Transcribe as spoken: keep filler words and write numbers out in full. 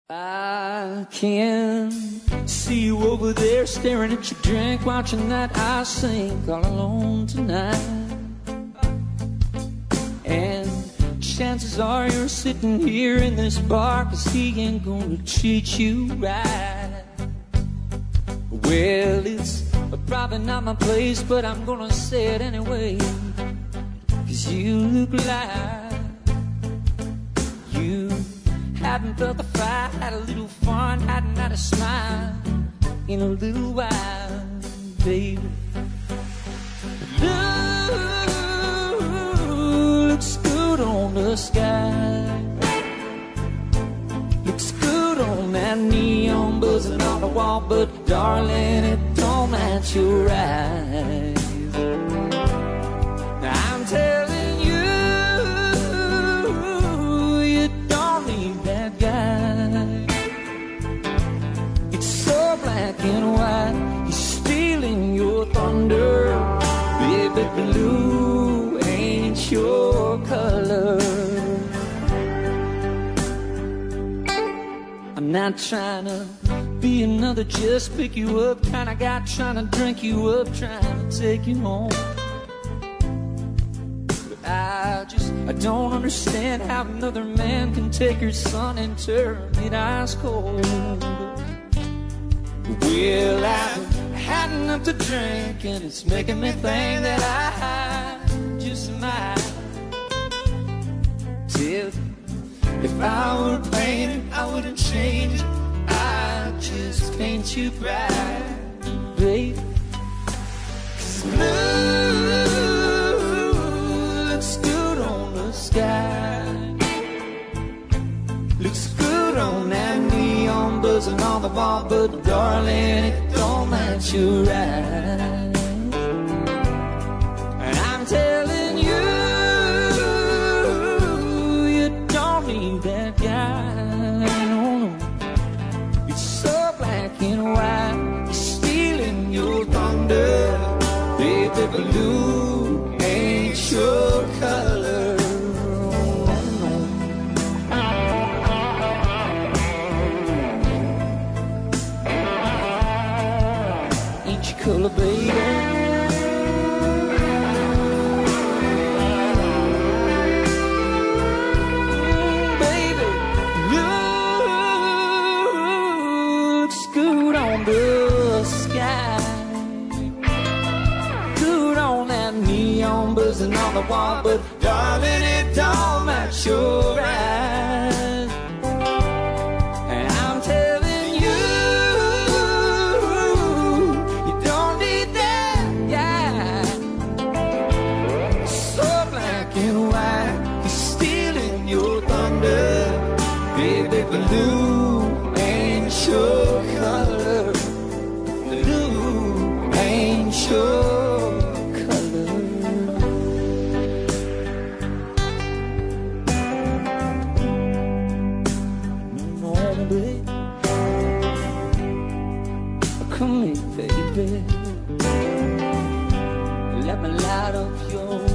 I can see you over there staring at your drink, watching that ice sink all alone tonight. And chances are you're sitting here in this bar 'cause he ain't gonna treat you right. Well, it's probably not my place, but I'm gonna say it anyway, 'cause you look like you hadn't felt the fight, had a little fun, hadn't had a smile in a little while, baby. Blue looks good on the sky, looks good on that neon buzzing on the wall, but darling, it don't match your eyes. Now I'm telling you, you don't need that guy. It's so black and white, he's stealing your thunder. Baby, blue ain't your color. I'm not trying to be another just pick you up kind of guy, trying to drink you up, trying to take you home. But I just, I don't understand how another man can take your son and turn it ice cold. Well, I've had enough to drink and it's making me think that I just might tell you, if I were painted, I wouldn't change it. I'd just paint you bright, babe. 'Cause blue looks good on the sky, looks good on that neon buzzing on the wall, but darling, it don't match your eyes. And I'm telling you, you don't need that guy. No, no. It's so black and white, he's stealing your thunder. Baby, blue ain't your color. Color, baby. Baby, looks good on the sky, good on that neon buzzing on the wall, but darling, it don't match your eyes. And I'm telling you, baby, blue ain't your color. Blue ain't your color. No, baby, come here, baby. Let me light up your